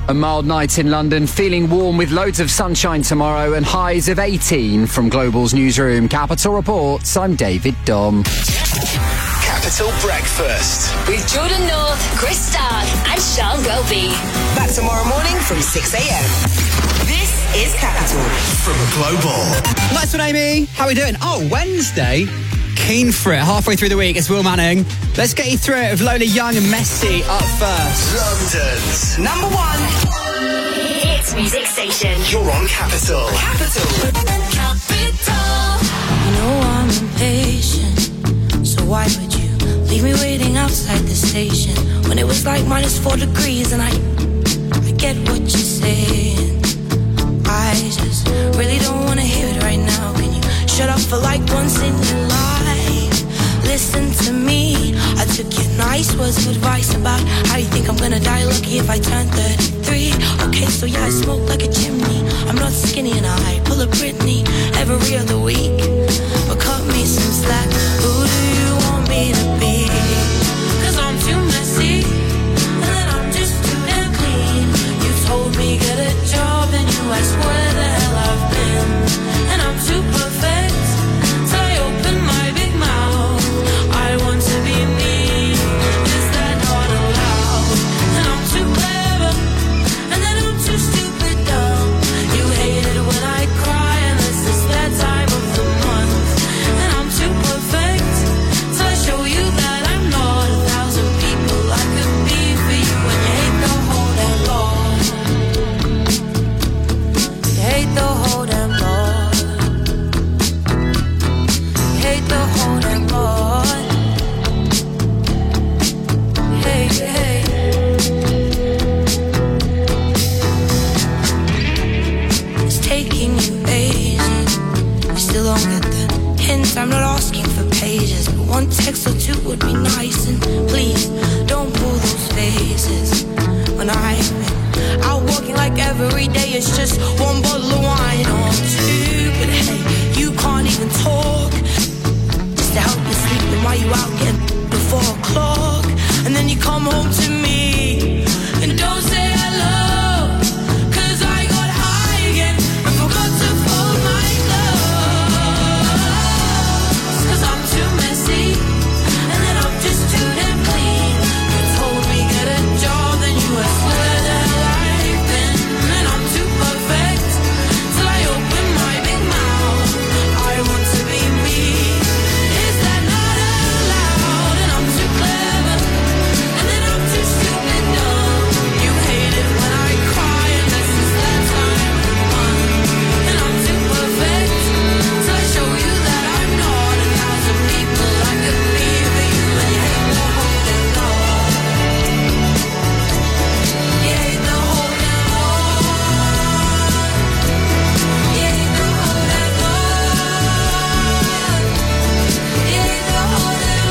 A mild night in London, feeling warm with loads of sunshine tomorrow and highs of 18 from Global's newsroom. Capital Reports, I'm David Dom. Capital Breakfast with Jordan North, Chris Stark and Sean Welby. Back tomorrow morning from 6 a.m. This is Capital from Global. Nice one, Amy. How are we doing? Oh, Wednesday. Keen for it. Halfway through the week, it's Will Manning. Let's get you through it with Lola Young and Messi up first. London's number one hits music station. You're on Capital. Capital. You know I'm impatient, so why would you leave me waiting outside the station when it was like -4 degrees? And I get what you're saying. I just really don't want to hear it right now. Can you shut up for like once in your life? Listen to me. I took your nice words of advice about how you think I'm gonna die lucky if I turn 33. Okay, so yeah, I smoke like a chimney. I'm not skinny and I pull a Britney every other week. But cut me some slack. Who do you want me to be? 'Cause I'm too messy and then I'm just too damn clean. You told me get a job and you asked where the hell I've been. And I'm too perfect, so I open my big mouth. I want to be me. Is that not allowed? And I'm too clever, and then I'm too stupid dumb. You hate it when I cry, and this is that time of the month. And I'm too perfect, so I show you that I'm not 1,000 people I could be for you. When you hate the whole damn lot, you hate the whole damn lot, you hate the whole damn lot. Hey, hey. It's taking you ages. You still don't get the hint. I'm not asking for pages, but one text or two would be nice. And please don't pull those faces when I'm out walking like every day. It's just one bottle of wine or two. But hey, you can't even talk just to help you sleep. And while you out getting before 4 o'clock, and then you come home to me and don't say hello, 'cause I got high again and forgot to fold my clothes. 'Cause I'm too messy and then I'm just too damn clean. You told me get a job, then you asked where the hell I've been. And I'm too perfect till I open my big mouth. I want to be me. Is that not allowed? And I'm too clever, and then I'm too stupid dumb. You hate it when I cry, and this is that time of the month. And I'm too perfect, so I show you that I'm not 1,000 people I could be for you. And you hate the whole damn lot. You hate the whole damn lot. You hate the whole damn lot. You hate the whole damn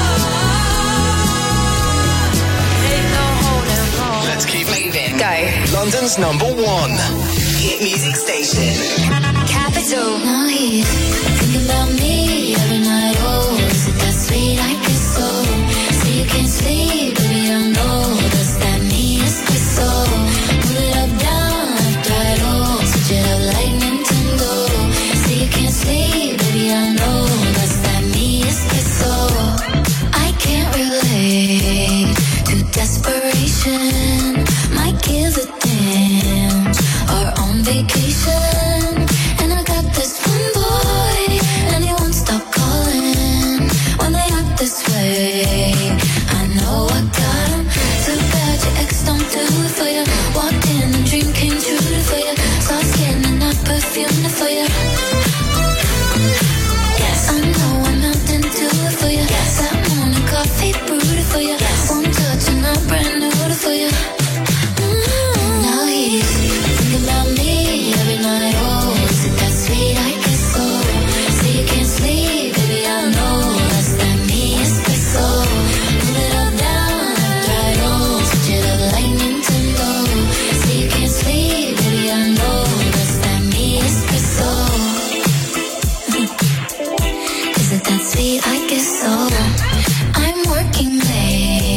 lot. Hate the whole damn lot. Let's keep Moving. Go. London's number one Hit music station. Capital. Now he's thinking about me every night. Oh, is it that sweet? I guess so. Say you can't sleep, baby, I know. Does that mean it's good? So move it up, down, left, right, oh. Switch it up like Nintendo. Say you can't sleep, baby, I know. Does that mean it's good? So I can't relate to desperation. My kids are damn are on vacation, and I got this one boy, and he won't stop calling when they act this way. I know I got him. Too bad your ex don't do it for you. Walked in, a dream came true for you. Soft skin and not perfume for you. Yes, I know I'm melting to it for you. Yes, that morning coffee brewed for you. Yes, one touch and I'm brand new for you. Now he's thinking about me every night. Oh, is it that sweet? I guess so. Say you can't sleep, baby, I know. Does that mean it's good? So move it up, down, left, right, oh. Switch it up like Nintendo. Say you can't sleep, baby, I know. Does that mean it's good? So is it that sweet? I guess so. I'm working late.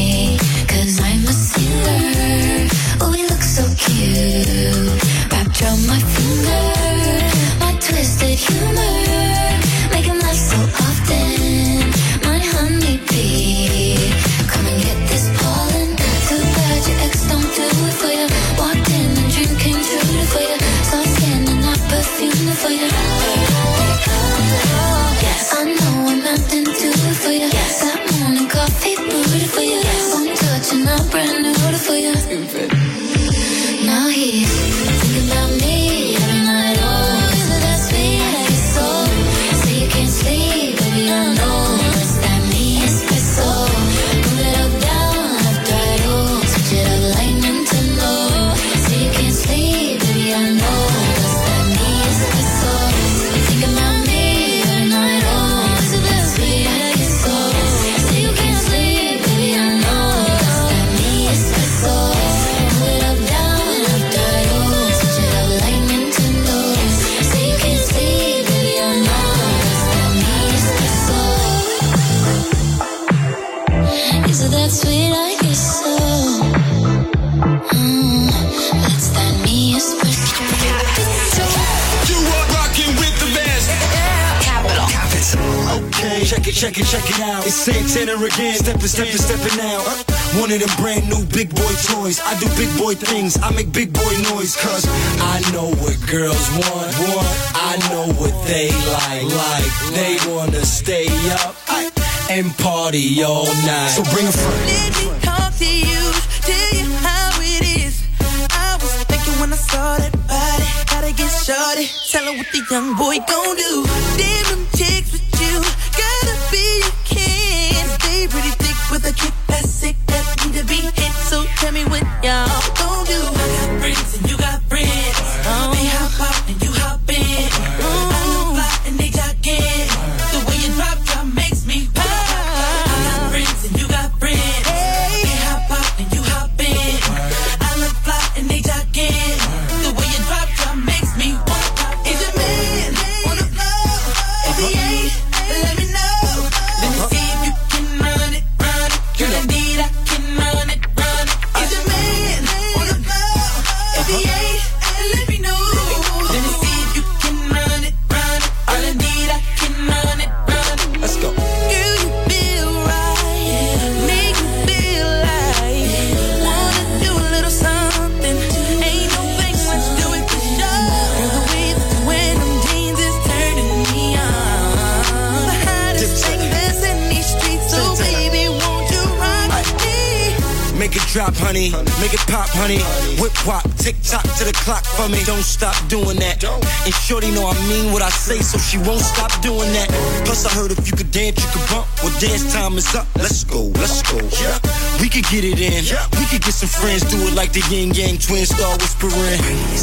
check it out. It's Santana again, stepping out. One of them brand new big boy toys. I do big boy things, I make big boy noise. Cause I know what girls want. I know what they like. They wanna stay up and party all night. So bring a friend. Let me talk to you, tell you how it is. I was thinking when I saw that body, gotta get shorty. Tell her what the young boy gon' do. Damn them chicks with you, gotta be a king. Stay pretty thick with a kick that's sick, that need to be hit. So tell me what y'all gon' do. I got friends and you got friends. They hop out and you hop in. I look fly and they jogging. The way you drop makes me pop. I got friends and you got friends. They hop out and you hop in. I look fly and they jogging. The way you drop makes me wanna pop. Is your man on the floor? If he ain't, let me know. Let me see if you can run it. Girl, indeed I can run it. Is your man on the floor? If he ain't, let me know. Let me see if you can run it. Girl, indeed I can run it. Let's go. You feel right, make me feel like wanna do a little something. Ain't no fake, let's do it for sure. The way that you wear them jeans is turning me on. The hottest thing that's in these streets, so baby, won't you rock me? Make it drop, honey. Make it pop, honey. Whip wop, tick tock to the clock for me. Don't stop doing that. And shorty know I mean what I say, so she won't stop doing that. Plus I heard if you could dance, you could bump. Well, dance time is up. Let's go. Yeah. We could get it in. We could get some friends, do it like the yin yang twins, start whispering.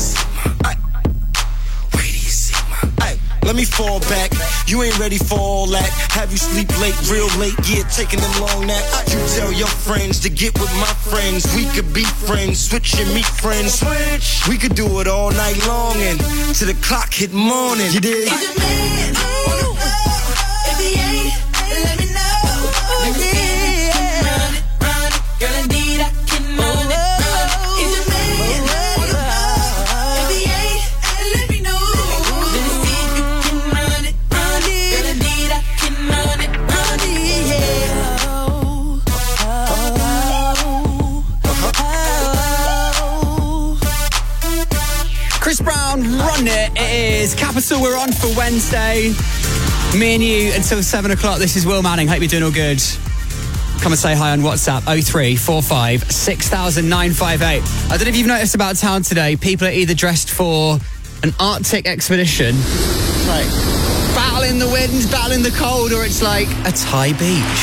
Let me fall back. You ain't ready for all that. Have you sleep late, real late? Yeah, taking them long naps. You tell your friends to get with my friends. We could be friends, switch and meet friends. We could do it all night long and till the clock hit morning. You dig? Is your man on the floor? If he ain't, let me know. Let me see if you can run it. Girl, indeed I can run it. Is your man on the floor? If he ain't, let me know. Let me see if you can run it. Girl, indeed I can run it. Chris Brown, Run It. It is Capital. We're on for Wednesday. Me and you until 7 o'clock. This is Will Manning. Hope you're doing all good. Come and say hi on WhatsApp, 0345 6000 958. I don't know if you've noticed about town today, people are either dressed for an Arctic expedition, like battling the wind, battling the cold, or it's like a Thai beach.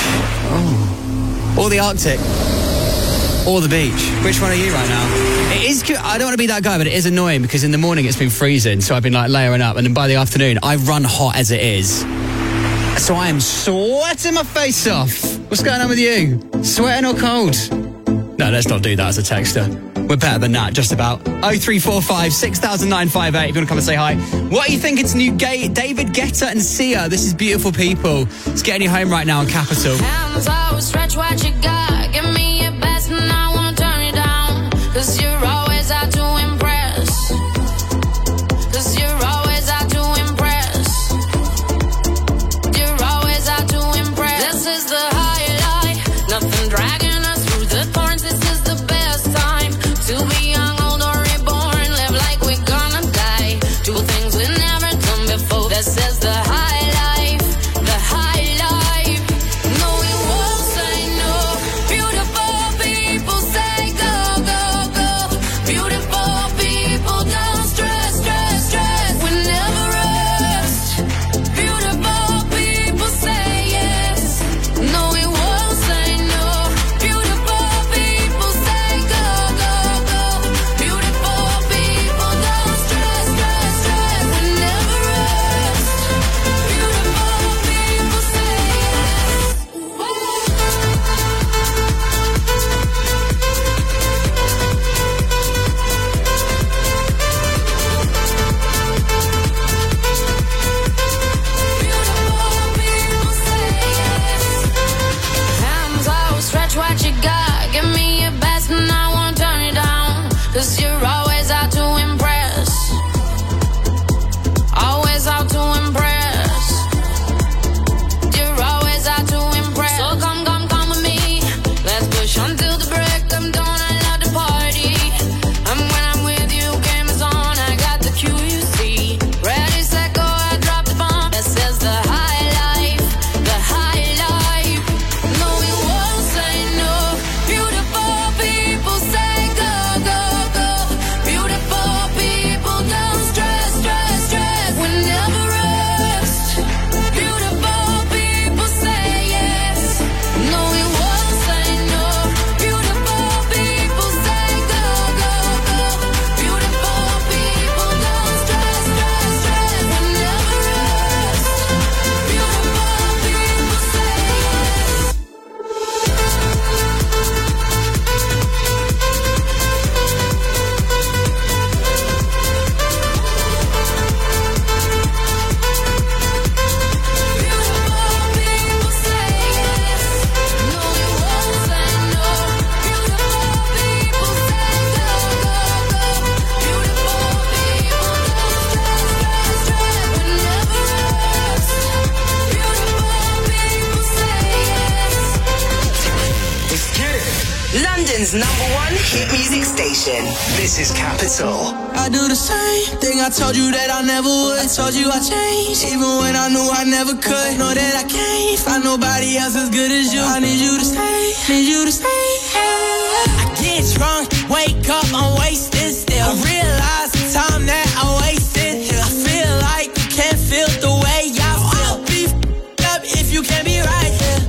Or the Arctic. Or the beach. Which one are you right now? It is cute. I don't want to be that guy, but it is annoying because in the morning it's been freezing, so I've been like layering up, and then by the afternoon I run hot as it is. So I am sweating my face off. What's going on with you? Sweating or cold? No, let's not do that as a texter. We're better than that, just about. 0345 6000 958 if you want to come and say hi. What are you thinking to new David Guetta and Sia? This is Beautiful People. It's getting you home right now on Capital. Hands always stretch what you got. Give me your best and I won't turn it down. Cause you're always out to impress. Cause you're always out to impress. You're always out to impress. This is the highlight. Nothing dragging us through the thorns. This is the best time to be young, old, or reborn. Live like we're gonna die. Do things we've never done before. This is the high life. The high life. No, we won't say no. Beautiful people say go, go, go. Beautiful people don't stress, stress, stress. We never rest. Beautiful people say yes. No, we won't say no. Beautiful people say go, go, go. Beautiful people don't stress, stress, stress. We never rest. Beautiful people say yes. Hands out, stretch what you got. Give me your best and I won't turn it down. Cause you're always out to impress. Always out to impress. You're always London's #1 hit music station. This is Capital. I do the same thing I told you that I never would. I told you I changed, even when I knew I never could. Know that I can't find nobody else as good as you. I need you to stay, need you to stay. I get drunk, wake up, I'm wasted still. I realize the time that I wasted. I feel like you can't feel the way I feel. I'll be up if you can't be right here.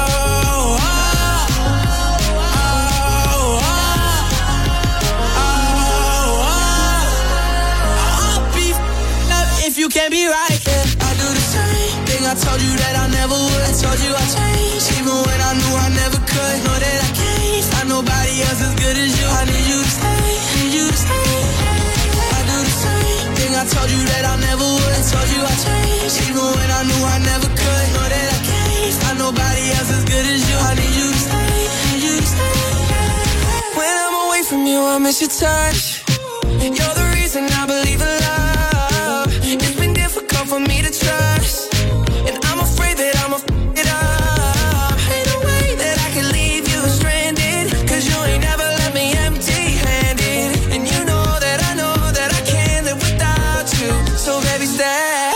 You can't be right here. I do the same thing I told you that I never would. I told you I changed, even when I knew I never could. Know that I can't find nobody else as good as you. I need you to stay, need you to stay. I do the same thing I told you that I never would. I told you I changed, even when I knew I never could. Know that I can't find nobody else as good as you. I need you to stay, need you to stay. When I'm away from you, I miss your touch. You're the reason I believe in love. It's been difficult for me to trust, and I'm afraid that I'ma f*** it up. Ain't no way that I can leave you stranded, cause you ain't never left me empty-handed. And you know that I can't live without you. So baby, stay.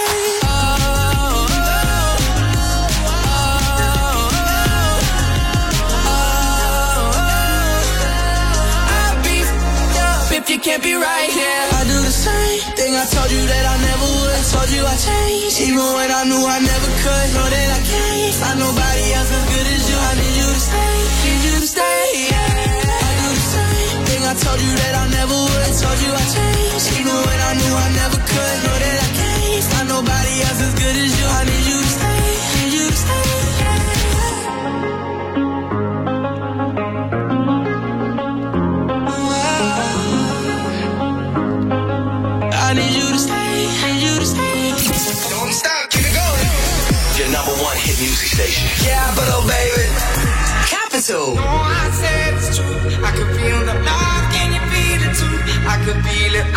I'll be f***ed up if you can't be right here. I do the same thing I told you that I never would. I told you I changed, even when I knew I never could. Know that I can't find nobody else as good as you. I need you to stay, need you to stay. I do the same thing I told you that I never would. I told you I changed, even when I knew I never could. Know that I can't find nobody else as good as you. I need you to stay, need you to stay. I need you to stay, need you to stay. Don't stop, keep it going. Your #1 hit music station. Capital, baby. Capital. No, I said it's true. I could feel the love, can you feel it too? I could feel it,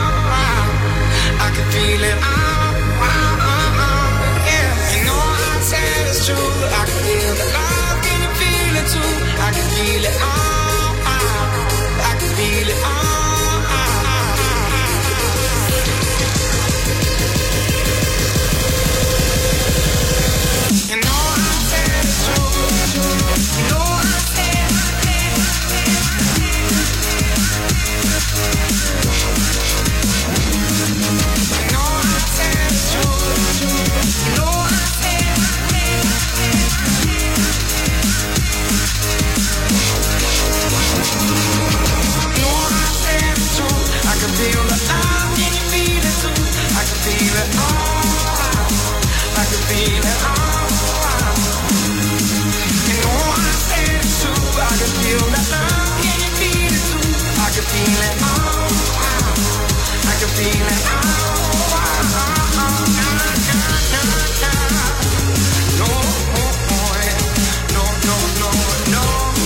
I could feel it, yeah. You know I said it's true. I could feel the love, can you feel it too? I could feel it, I could feel it, You know I said it's true. You know I said You know I said it's true. You know I said You know I said it's true. I can feel the love, can you feel it too? I can feel it, I can feel it, You know I said it's true. I can feel that love, can you feel it too? I can feel it, I can feel it, No, no.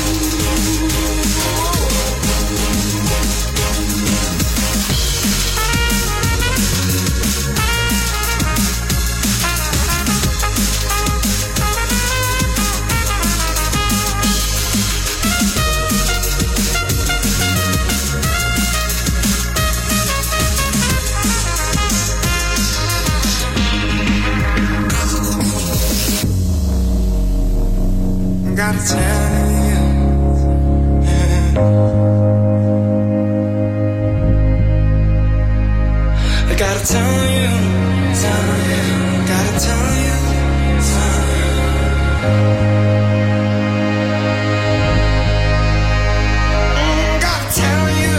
Gotta tell you, I gotta tell you, gotta tell you, gotta tell you,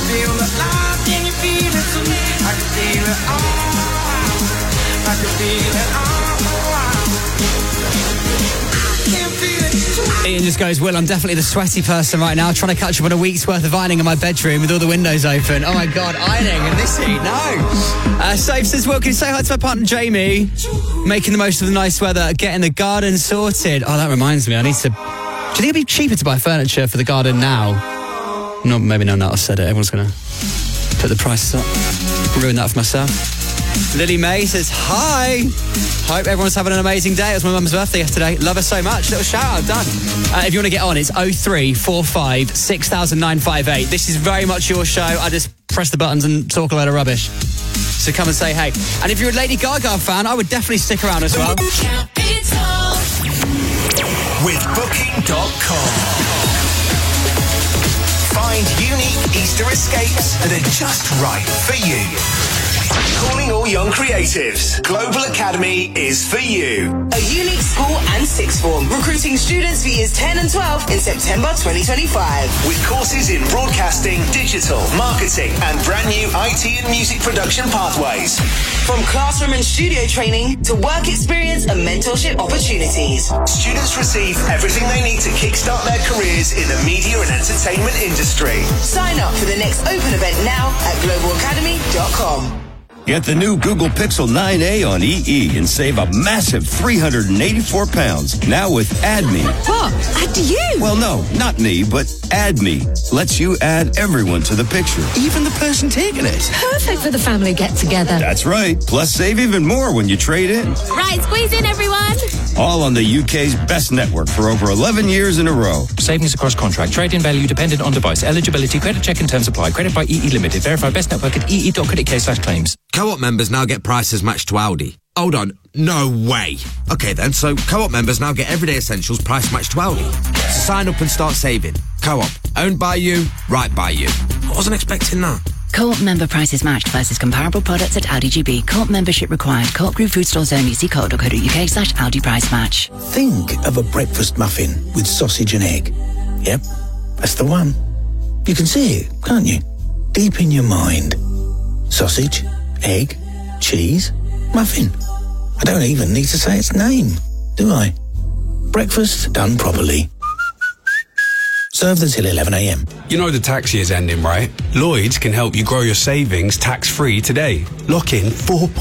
feel the love, can you feel it too? I can feel it all. I can feel it all. I can feel it too. Ian just goes, Will, I'm definitely the sweaty person right now, trying to catch up on a week's worth of ironing in my bedroom with all the windows open. Oh my God, ironing in this heat, no. Safe says, Will, can you say hi to my partner Jamie? Making the most of the nice weather, getting the garden sorted. Oh, that reminds me, I need to... Do you think it'd be cheaper to buy furniture for the garden now? No, maybe no, I said it. Everyone's going to put the prices up. Ruin that for myself. Lily May says, hi. Hope everyone's having an amazing day. It was my mum's birthday yesterday. Love her so much. Little shout out, done. If you want to get on, it's 0345 6958. This is very much your show. I just press the buttons and talk a load of rubbish. So come and say hey. And if you're a Lady Gaga fan, I would definitely stick around as well. With Booking.com. Find unique Easter escapes that are just right for you. Calling all young creatives. Global Academy is for you. A unique school and sixth form, recruiting students for years 10 and 12 in September 2025. With courses in broadcasting, digital, marketing, and brand new IT and music production pathways. From classroom and studio training to work experience and mentorship opportunities. Students receive everything they need to kickstart their careers in the media and entertainment industry. Sign up for the next open event now at globalacademy.com. Get the new Google Pixel 9a on EE and save a massive 384 pounds. Now with AddMe. What? Add you? Well, no, not me, but AddMe. Lets you add everyone to the picture, even the person taking it. Perfect for the family get-together. That's right. Plus, save even more when you trade in. Right, squeeze in, everyone. All on the UK's best network for over 11 years in a row. Savings across contract. Trade-in value dependent on device. Eligibility. Credit check and terms apply. Credit by EE Limited. Verify best network at ee.co.uk/claims. Co-op members now get prices matched to Aldi. Hold on, no way. Okay then, so Co-op members now get everyday essentials price matched to Aldi. So sign up and start saving. Co-op, owned by you, right by you. I wasn't expecting that. Co-op member prices matched versus comparable products at Aldi GB. Co-op membership required. Co-op Group food stores only. See co.uk/Aldi price match. Think of a breakfast muffin with sausage and egg. Yep, that's the one. You can see it, can't you? Deep in your mind. Sausage, egg, cheese, muffin. I don't even need to say its name, do I? Breakfast done properly. Served until 11 a.m. You know the tax year's ending, right? Lloyds can help you grow your savings tax-free today. Lock in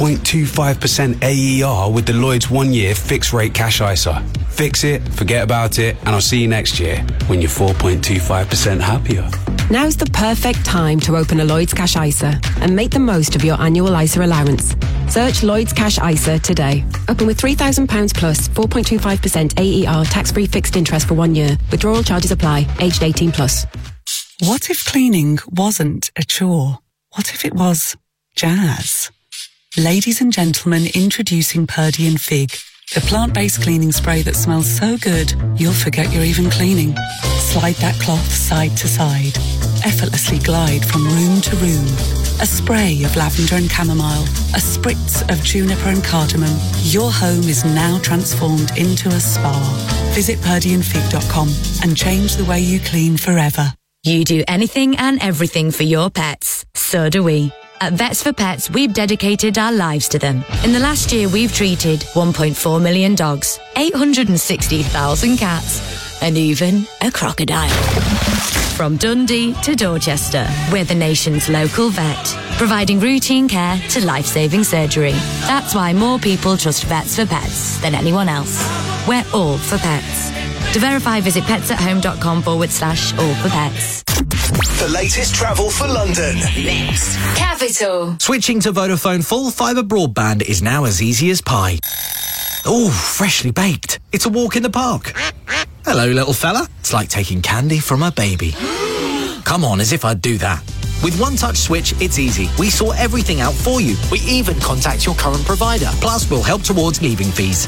4.25% AER with the Lloyds 1-year fixed-rate cash ISA. Fix it, forget about it, and I'll see you next year when you're 4.25% happier. Now's the perfect time to open a Lloyds Cash ISA and make the most of your annual ISA allowance. Search Lloyds Cash ISA today. Open with £3,000 plus 4.25% AER tax-free fixed interest for 1 year. Withdrawal charges apply. Aged 18 plus. What if cleaning wasn't a chore? What if it was jazz? Ladies and gentlemen, introducing Purdy and Fig, the plant-based cleaning spray that smells so good you'll forget you're even cleaning. Slide that cloth side to side. Effortlessly glide from room to room. A spray of lavender and chamomile. A spritz of juniper and cardamom. Your home is now transformed into a spa. Visit purdyandfig.com and change the way you clean forever. You do anything and everything for your pets. So do we. At Vets for Pets, we've dedicated our lives to them. In the last year, we've treated 1.4 million dogs, 860,000 cats, and even a crocodile. From Dundee to Dorchester, we're the nation's local vet, providing routine care to life-saving surgery. That's why more people trust Vets for Pets than anyone else. We're all for pets. To verify, visit petsathome.com/all for pets. The latest travel for London. Next, Capital. Switching to Vodafone full fibre broadband is now as easy as pie. Oh, freshly baked. It's a walk in the park. Hello, little fella. It's like taking candy from a baby. Come on, as if I'd do that. With One Touch Switch, it's easy. We sort everything out for you. We even contact your current provider. Plus, we'll help towards leaving fees.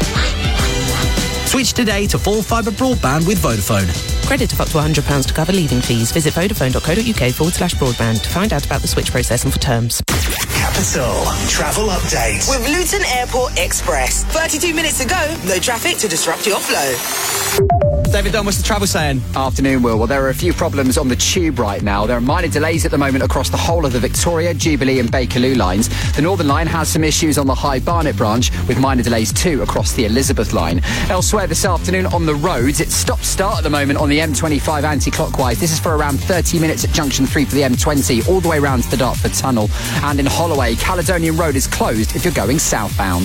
Switch today to full fibre broadband with Vodafone. Credit of up to £100 to cover leaving fees. Visit vodafone.co.uk/broadband to find out about the switch process and for terms. Capital Travel Update. With Luton Airport Express. 32 minutes to go, no traffic to disrupt your flow. David Dunn, what's the travel saying? Afternoon, Will. Well, there are a few problems on the tube right now. There are minor delays at the moment across the whole of the Victoria, Jubilee and Bakerloo lines. The Northern Line has some issues on the High Barnet branch, with minor delays too across the Elizabeth line. Elsewhere this afternoon on the roads, it's stop-start at the moment on the M25 anti-clockwise. This is for around 30 minutes at junction 3 for the M20, all the way round to the Dartford Tunnel. And in Holloway, Caledonian Road is closed if you're going southbound.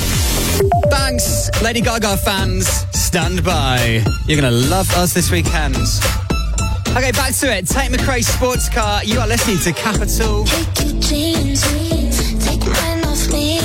Thanks, Lady Gaga fans. Stand by. You're going to love us this weekend. Okay, back to it. Tate McRae Sports Car. You are listening to Capital. Take your jeans, take mine off me.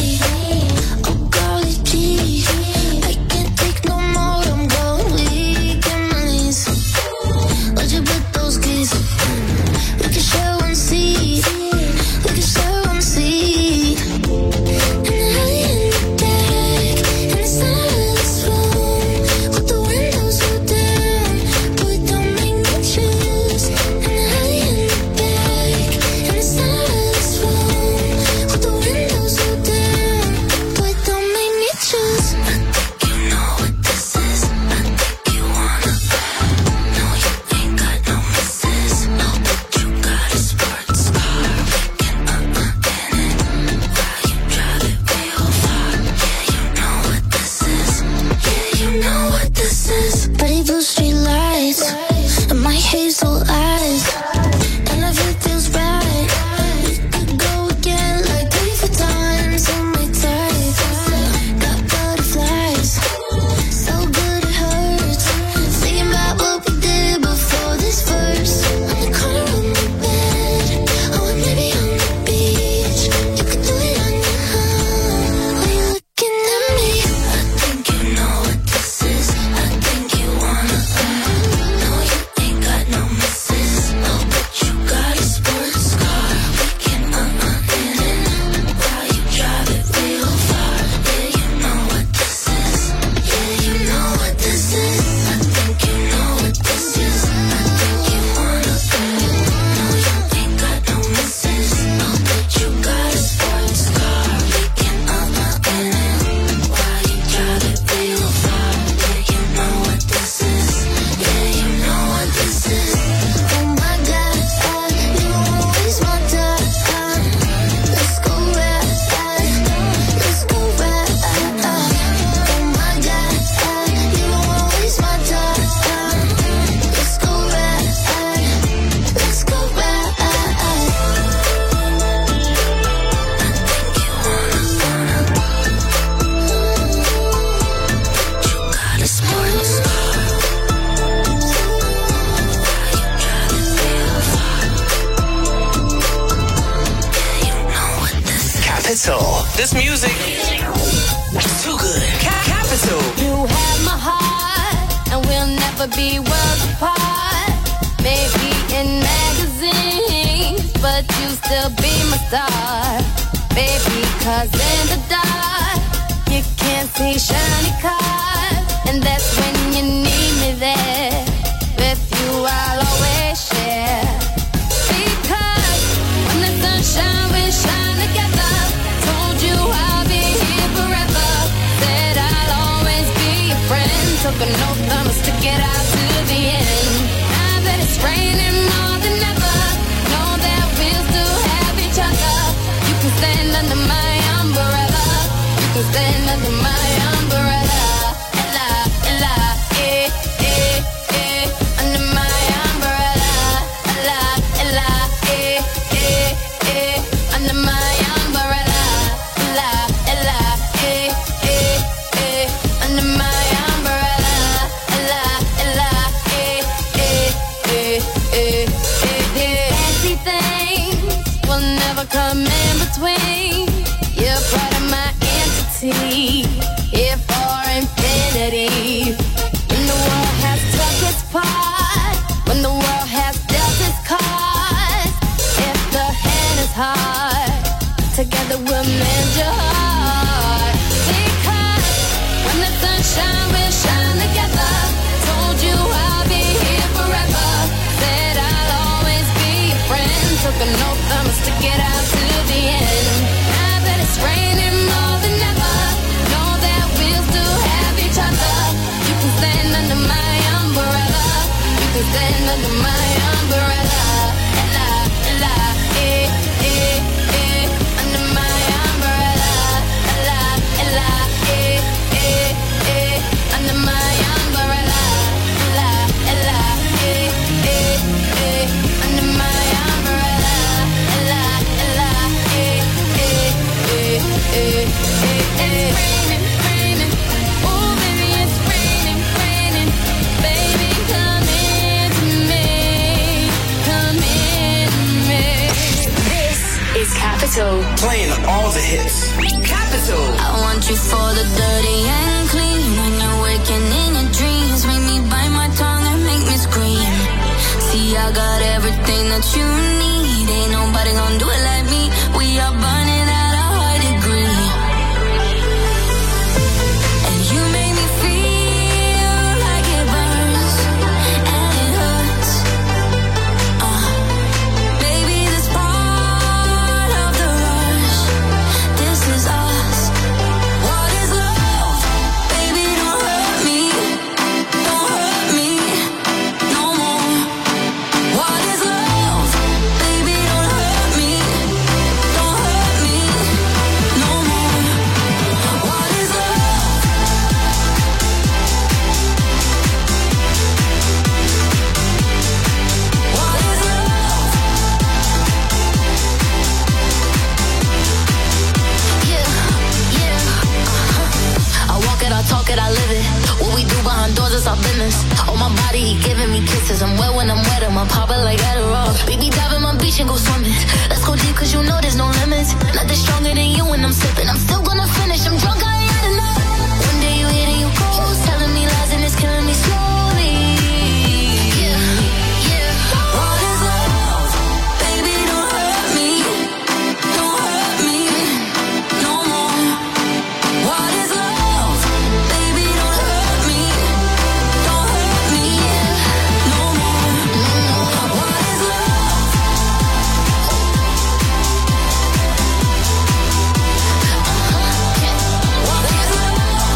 Oh, golly gee, I can't take no more. I'm going weak in my knees. Why'd you put those keys? We can share one seat. We can share one seat. And I in the deck, in the center of this room, with the windows rolled down. Boy, don't make me choose. And I in the back, in the center of this room, with the windows rolled down. Boy, don't make me choose. I think you know what this is. I think you wanna go. No, you ain't got no misses. No, but you got a sports car. We can in it while you drive it real far. Yeah, you know what this is. Yeah, you know what this is. Pretty blue street lights and my hazel eyes, and if it feels right, we could go again like 3-4 times on my type. Got butterflies, so good it hurts. Thinking about what we did before this verse. On the corner of my bed, or maybe on the beach. You could do it on your own. Are you looking at me? I think you know what this is. I think you wanna go. No, you ain't got no misses. No, but you got a sports car. We can in it while you drive it real far. Yeah, you know what this is. Yeah, you know what this is. I think you know what this is. I think you wanna go. No, you ain't got no misses. No, but you got a sports car. We can in it while you drive it real far. Yeah, you know what this is. Yeah, you know what this is. Oh my God, you don't wanna waste my time. Let's go ride, let's go ride. Oh my God, you don't wanna waste my time. Let's go ride, let's go ride. You got a sports car. Capital. This music too good. Capital. You have my heart, and we'll never be worlds apart. Maybe in magazines, but you still be my star. Baby, 'cause in the dark, you can't see shiny cars. And that's when you need me there. With you, I'll always share. Because when the sunshine will shine together, told you I'll be here forever. Said I'll always be your friend. Took an oath, I'ma stick it out to the end. Now that it's raining more than ever, know that we'll still have each other. You can stand under my umbrella. You can stand under my umbrella. Ella, Ella, eh, eh, eh. Under my umbrella. Ella, Ella, eh, eh, eh. Under my umbrella. Ella, Ella, eh, eh, eh. Under my umbrella. Ella, Ella, eh, eh, eh, eh, eh, eh. Fancy things will never come in between. You're part of my entity, here for infinity. When the world has took its part, when the world has dealt its cards, if the hand is hard, together we'll mend your heart. Because when the sunshine will shine together, told you I'll be here forever. Said I'll always be your friend. Took an oath, I'ma stick it out to the of hits. Capital. I want you for the dirty and clean. When you're waking in your dreams, make me bite my tongue and make me scream. See, I got everything that you need. Ain't nobody gonna do it like me. We are burning at a high degree. And you make me feel like it burns and it hurts. Baby, this part of the rush. This is us. What is love? Baby, don't hurt me. Don't hurt me no more. What is love? Baby, don't hurt me. Don't hurt me no more. What is love? What is love? Yeah. I walk it, I talk it, I live it. What we do behind doors is our business. On my body, he giving me kisses. I'm wet when I'm wet, I'm popping like Adderall. Baby, dive in my beach and go swimming. Let's go deep, cause you know there's no limits. Nothing stronger than you when I'm sipping. I'm still gonna finish, I'm drunk, I ain't had enough. One day you hit and you go, telling me lies and it's killing me slowly. Yeah, yeah. What is love? Baby, don't hurt me. Don't hurt me no more. What is love? Baby, don't hurt me. Don't hurt me no more. What is love? What is love?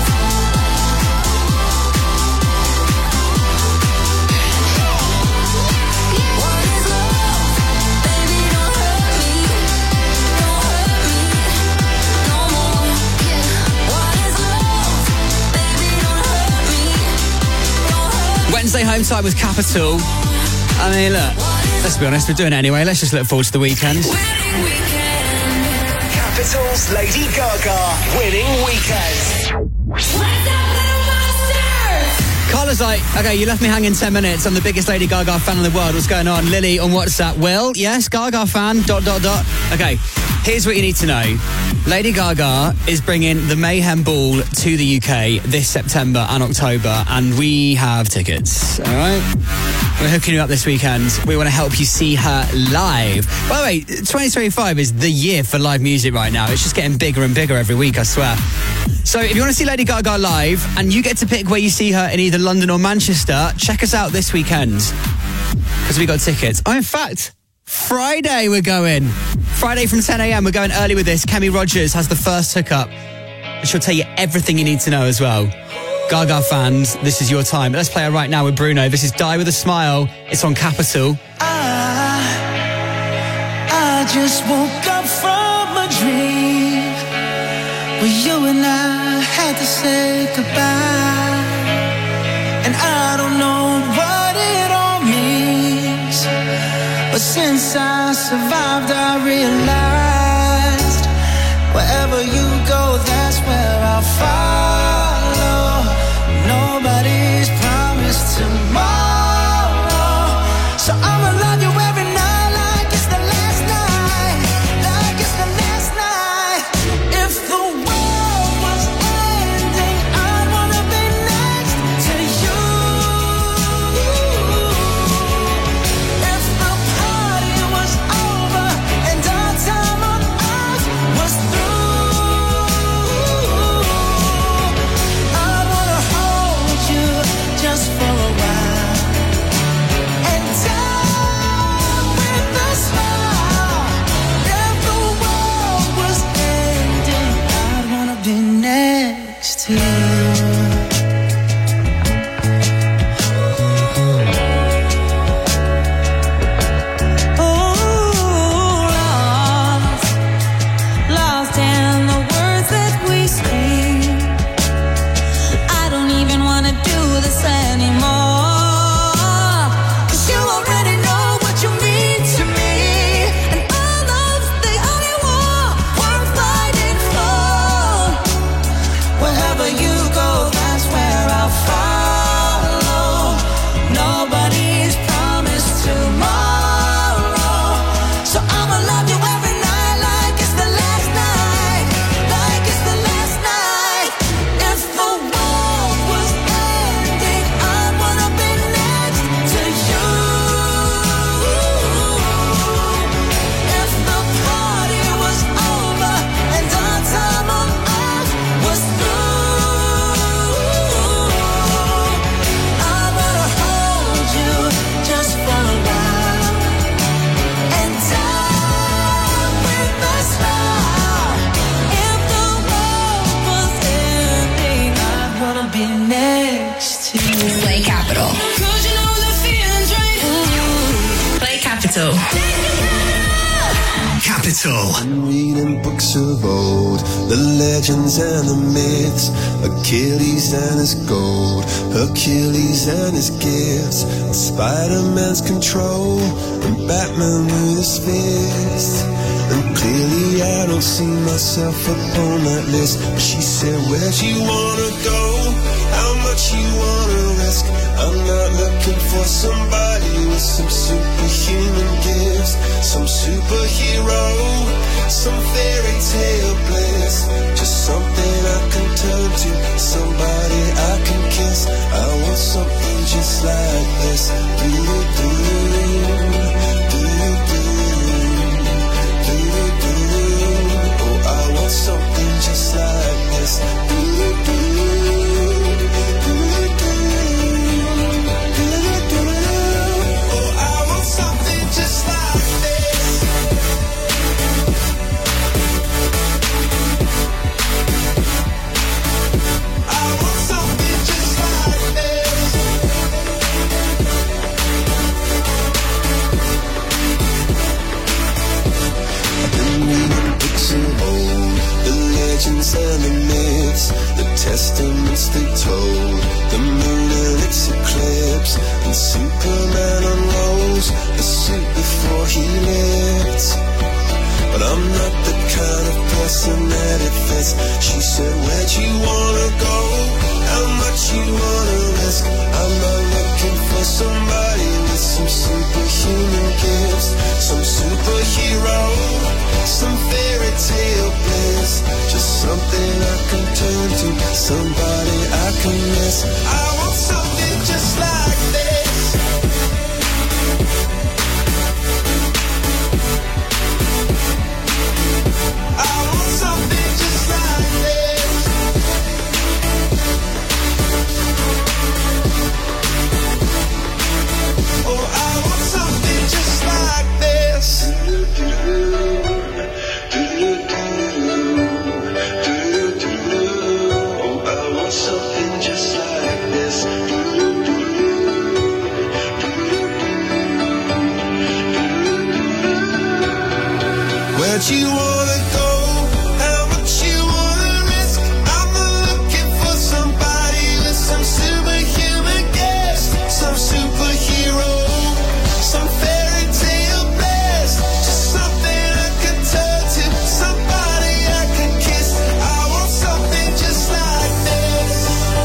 What is love? Baby, don't hurt me. Don't hurt me no more. What is love? Baby, don't hurt me. Don't hurt Wednesday home side with Capital. I mean, look, let's be honest, we're doing it anyway. Let's just look forward to the weekend. Capital's Lady Gaga winning weekend. Carla's like, okay, you left me hanging 10 minutes. I'm the biggest Lady Gaga fan in the world. What's going on? Lily on WhatsApp. Will, yes, Gaga fan, ... Okay, here's what you need to know. Lady Gaga is bringing the Mayhem Ball to the UK this September and October, and we have tickets, all right? We're hooking you up this weekend. We want to help you see her live. By the way, 2025 is the year for live music right now. It's just getting bigger and bigger every week, I swear. So if you want to see Lady Gaga live and you get to pick where you see her in either London or Manchester, check us out this weekend because we got tickets. Oh, in fact, Friday we're going. Friday from 10 a.m. We're going early with this. Kemi Rogers has the first hookup. And she'll tell you everything you need to know as well. Gaga fans, this is your time. Let's play her right now with Bruno. This is Die With A Smile. It's on Capital. I just woke up from a dream where you and I had to say goodbye. And I don't know what it all means, but since I survived, I realized wherever you go, that's where I'll follow. Nobody's promised tomorrow, so I'ma love you every night like it's the last night, like it's the last night. If the world was ending, I'd wanna be next to you. If the party was over and our time on earth was through, I wanna hold you just for a while and die with a smile. If the world was ending, I'd wanna be next to you. Lost in the words that we speak. I don't even wanna do this anymore, 'cause you already know what you mean to me, and all love's the only war worth fighting for. Wherever you be next to you. Play Capital. Cause you know the feeling's right. Play Capital. Capital. I'm reading books of old, the legends and the myths, Achilles and his gold, Hercules and his gifts, and Spider-Man's control, and Batman with his fist. And clearly I don't see myself upon that list. But she said, where'd you wanna go? How much you wanna risk? I'm not looking for somebody with some superhuman gifts, some superhero, some fairy tale bliss. Just something I can turn to, somebody I can kiss. I want something just like this. Something just like this. Oh, I want something just like this. I want something just like this. I've been reading books of old, the legends and the myths, the testaments they told, the moon and its eclipse, and Superman unrolls the suit before he lived. But I'm not the kind of person that it fits. She said, where'd you wanna go? How much you wanna risk? I'm not looking for somebody with some superhuman gifts, some superhero, some fairy tale bliss. Just something I can turn to, somebody I can miss. I want something just like this. I want something just like this. Oh, I want something just like this. Oh, I want something just like this. Where'd you wanna go? How much you wanna risk? I'm not looking for somebody with some superhuman gifts, some superhero, some fairy tale bliss. Just something I can turn to, somebody I can kiss. I want something just like this.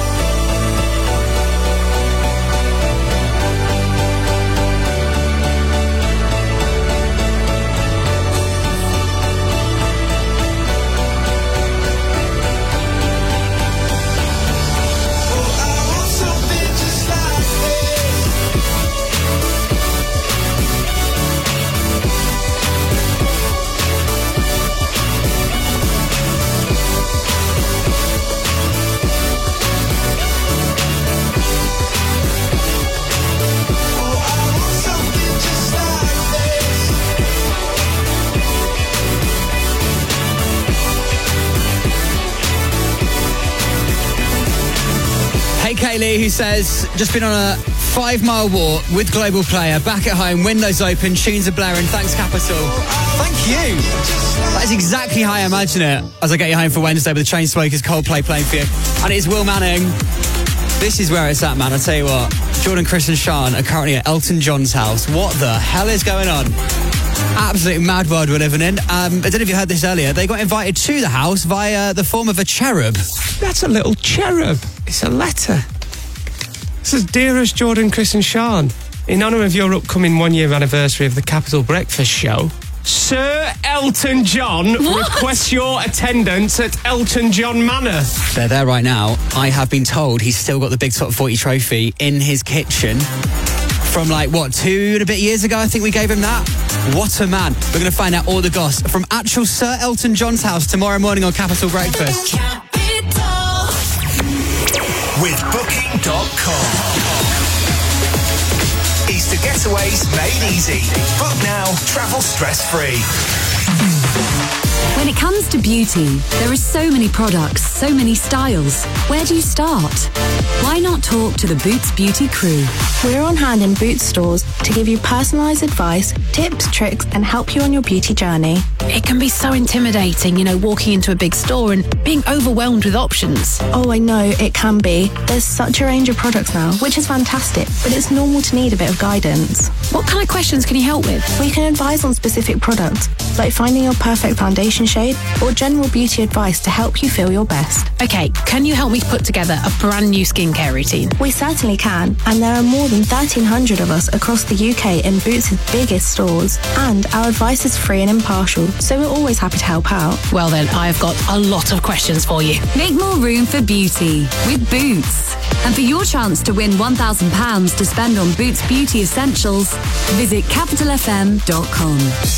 Hey Kaylee, who says, just been on a 5-mile walk with Global Player, back at home, windows open, tunes are blaring, thanks Capital. Thank you. That is exactly how I imagine it as I get you home for Wednesday with the Chainsmokers, Coldplay playing for you. And it is Will Manning. This is where it's at, man. I'll tell you what, Jordan, Chris and Sean are currently at Elton John's house. What the hell is going on? Absolute mad world we're living in. I don't know if you heard this earlier. They got invited to the house via the form of a cherub. That's a little cherub. It's a letter. It says, Dearest Jordan, Chris and Sean, in honour of your upcoming 1-year anniversary of the Capital Breakfast Show, Sir Elton John requests your attendance at Elton John Manor. They're there right now. I have been told he's still got the Big Top 40 trophy in his kitchen from 2 and a bit years ago. I think we gave him that. What a man. We're going to find out all the goss from actual Sir Elton John's house tomorrow morning on Capital Breakfast. With Booking.com. Easter getaways made easy. Book now, travel stress-free. When it comes to beauty, there are so many products, so many styles. Where do you start? Why not talk to the Boots Beauty crew? We're on hand in Boots stores to give you personalised advice, tips, tricks, and help you on your beauty journey. It can be so intimidating, walking into a big store and being overwhelmed with options. Oh, I know, it can be. There's such a range of products now, which is fantastic, but it's normal to need a bit of guidance. What kind of questions can you help with? We can advise on specific products, like finding your perfect foundation shade or general beauty advice to help you feel your best. Okay, can you help me put together a brand new skincare routine? We certainly can, and there are more than 1,300 of us across the UK in Boots' biggest stores, and our advice is free and impartial, so we're always happy to help out. Well then, I've got a lot of questions for you. Make more room for beauty with Boots. And for your chance to win £1,000 to spend on Boots Beauty Essentials, visit capitalfm.com.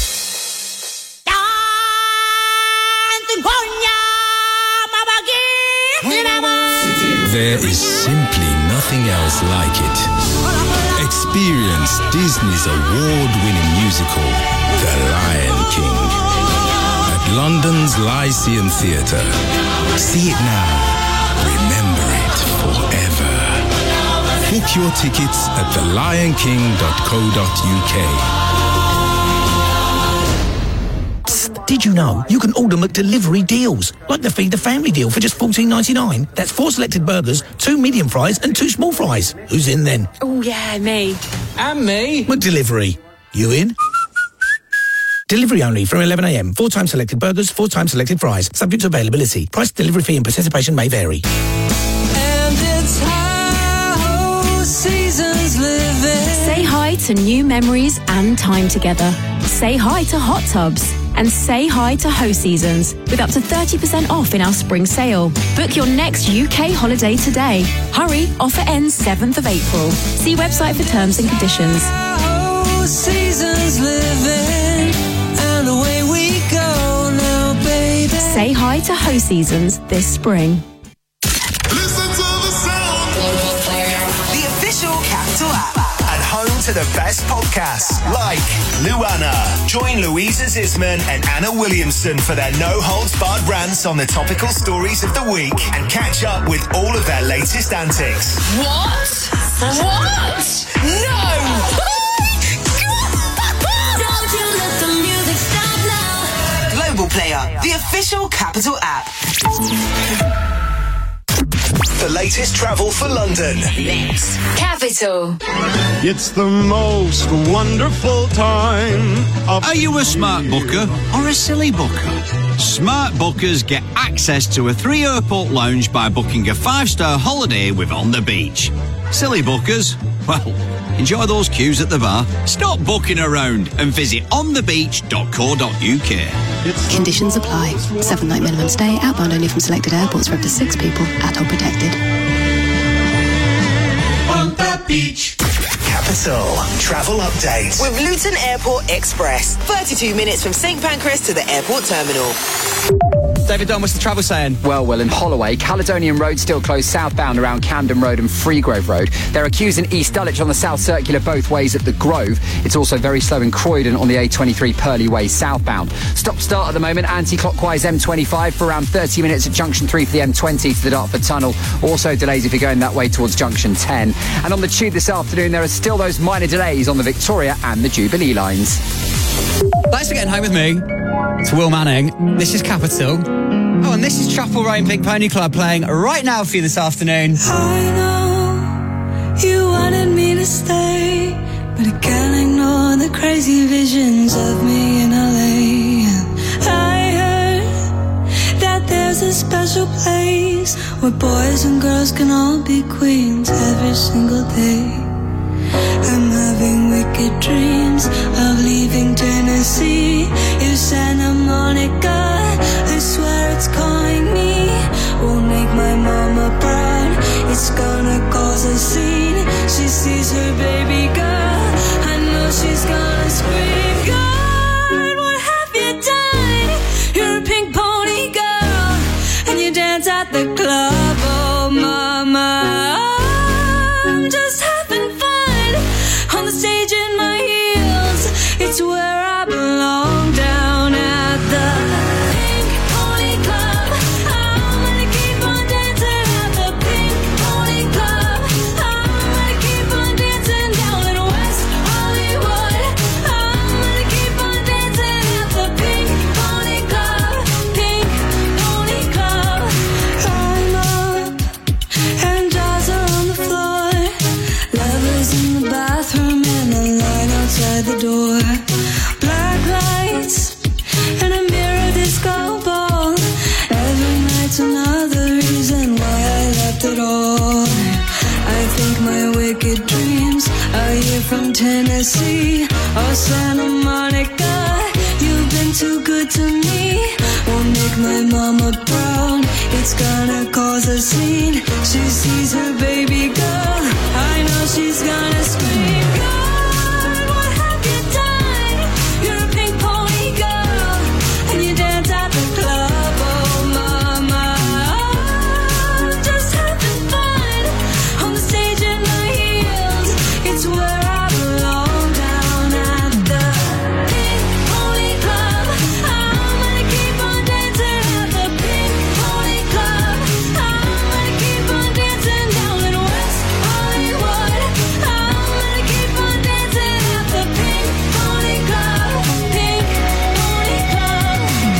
There is simply nothing else like it. Experience Disney's award-winning musical, The Lion King, at London's Lyceum Theatre. See it now. Remember it forever. Book your tickets at thelionking.co.uk. Did you know you can order McDelivery deals, like the Feed the Family deal for just $14.99? That's 4 selected burgers, 2 medium fries and 2 small fries. Who's in then? Oh, yeah, me. And me. McDelivery. You in? Delivery only from 11 a.m. 4 times selected burgers, 4 times selected fries. Subject to availability. Price, delivery fee and participation may vary. And it's how seasons living. Say hi to new memories and time together. Say hi to hot tubs. And say hi to Ho Seasons with up to 30% off in our spring sale. Book your next UK holiday today. Hurry, offer ends 7th of April. See website for terms and conditions. How seasons living, and away we go now, baby. Say hi to Ho Seasons this spring. Listen to the sound. The official Capital app. And home to the best podcasts like Luana. Join Louisa Zisman and Anna Williamson for their no-holds-barred rants on the topical stories of the week and catch up with all of their latest antics. What? No! Don't you let the music stop now. Global Player, the official Capital app. The latest travel for London. Next, Capital. It's the most wonderful time. Are you a smart booker or a silly booker? Smart bookers get access to a 3-airport lounge by booking a 5-star holiday with On the Beach. Silly bookers? Well, enjoy those queues at the bar. Stop booking around and visit onthebeach.co.uk. Conditions apply. 7-night minimum stay, outbound only from selected airports for up to 6 people, ATOL protected. On the beach. Capital Travel Update. With Luton Airport Express. 32 minutes from St Pancras to the airport terminal. David Dunn, what's the travel saying? Well, in Holloway, Caledonian Road still closed southbound around Camden Road and Freegrove Road. There are queues in East Dulwich on the South Circular both ways at the Grove. It's also very slow in Croydon on the A23 Purley Way southbound. Stop-start at the moment, anti-clockwise M25 for around 30 minutes at Junction 3 for the M20 to the Dartford Tunnel. Also delays if you're going that way towards Junction 10. And on the tube this afternoon, there are still those minor delays on the Victoria and the Jubilee lines. Thanks for getting home with me. It's Will Manning. This is Capital. Oh, and this is Chapel Row and Pink Pony Club playing right now for you this afternoon. I know you wanted me to stay, but I can't ignore the crazy visions of me in LA. I heard that there's a special place where boys and girls can all be queens every single day. I'm having wicked dreams of leaving Tennessee. You Santa Monica, I swear it's calling me. Won't make my mama proud, it's gonna cause a scene. She sees her baby girl, I know she's gonna scream. God, what have you done? You're a pink pony girl, and you dance at the club. Oh mama, I'm just having fun on the stage in my heels. It's where I belong, down at the wicked dreams. Are you from Tennessee or Santa Monica? You've been too good to me. Won't make my mama proud. It's gonna cause a scene. She sees her baby girl. I know she's gonna scream. God, what have you done? You're a pink pony girl, and you dance at the club. Oh, mama, I'm just having fun on the stage in my heels. It's where I belong, down at the Pink Pony Club. I'm gonna keep on dancing at the Pink Pony Club. I'm gonna keep on dancing down in West Hollywood. I'm gonna keep on dancing at the Pink Pony Club. Pink Pony Club.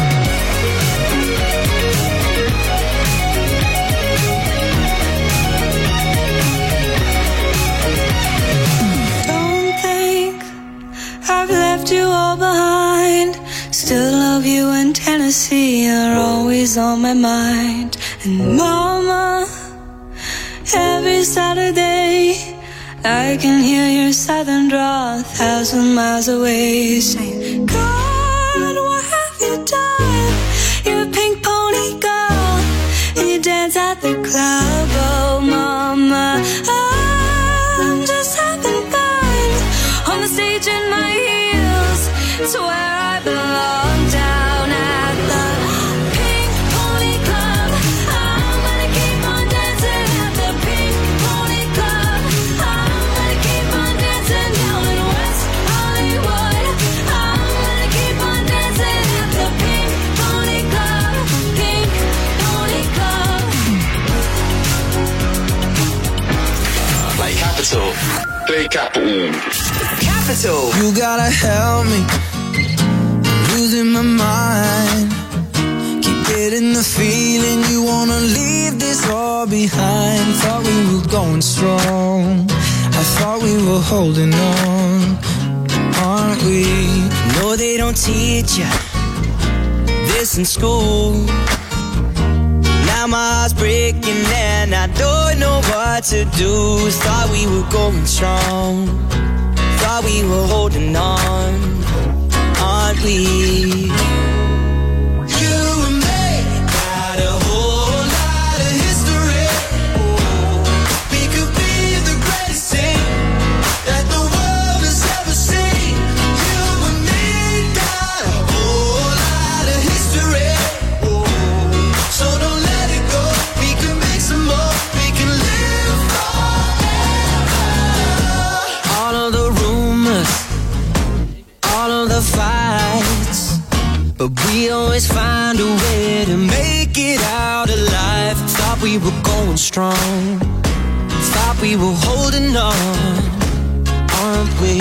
Don't think I've left you all behind. Still love you in Tennessee. You're always on my mind. And mama, every Saturday I can hear your southern drawl 1,000 miles away, saying, God, what have you done? You're a pink pony girl, and you dance at the club. Oh, mama, I'm just having fun on the stage in my heels. It's where I belong, down at the Pink Pony Club. I'm gonna keep on dancing at the Pink Pony Club. I'm gonna keep on dancing down in West Hollywood. I'm gonna keep on dancing at the Pink Pony Club. Pink Pony Club. Play Capital. Play Capital. Capital. You gotta help me, losing my mind. Keep getting the feeling you wanna leave this all behind. Thought we were going strong, I thought we were holding on, aren't we? No, they don't teach you this in school. Now my heart's breaking and I don't know what to do. Thought we were going strong, thought we were holding on, aren't we? You and me got a whole lot of history. We could be the greatest thing that the world has ever seen. You and me got a whole lot of history. So don't let it go. We can make some more. We can live forever. All of the rumors, all of the fights, but we always find a way to make it out alive. Thought we were going strong, thought we were holding on, aren't we?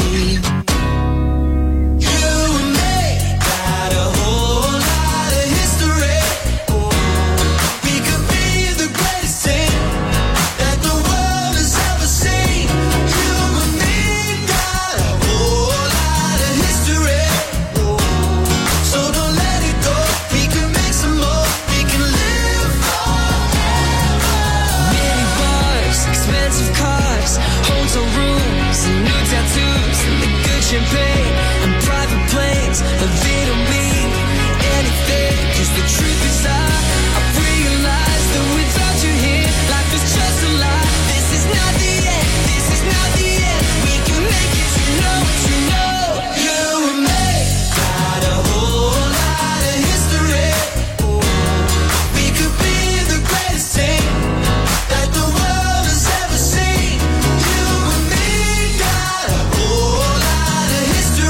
You and me got a whole lot of history. We could be the greatest thing that the world has ever seen. You and me got a whole lot of history. So don't let it go. We can make some more. We can live forever. Many bars, expensive cars, hotel rooms, and new tattoos, and the good champagne, and private planes. But they don't mean anything, 'cause the truth is I've realized that without you here, life is just a lie. This is not the end. This is not the end. We can make it, you know what you know. You and me got a whole lot of history. We could be the greatest thing that the world has ever seen. You and me got a whole lot of history.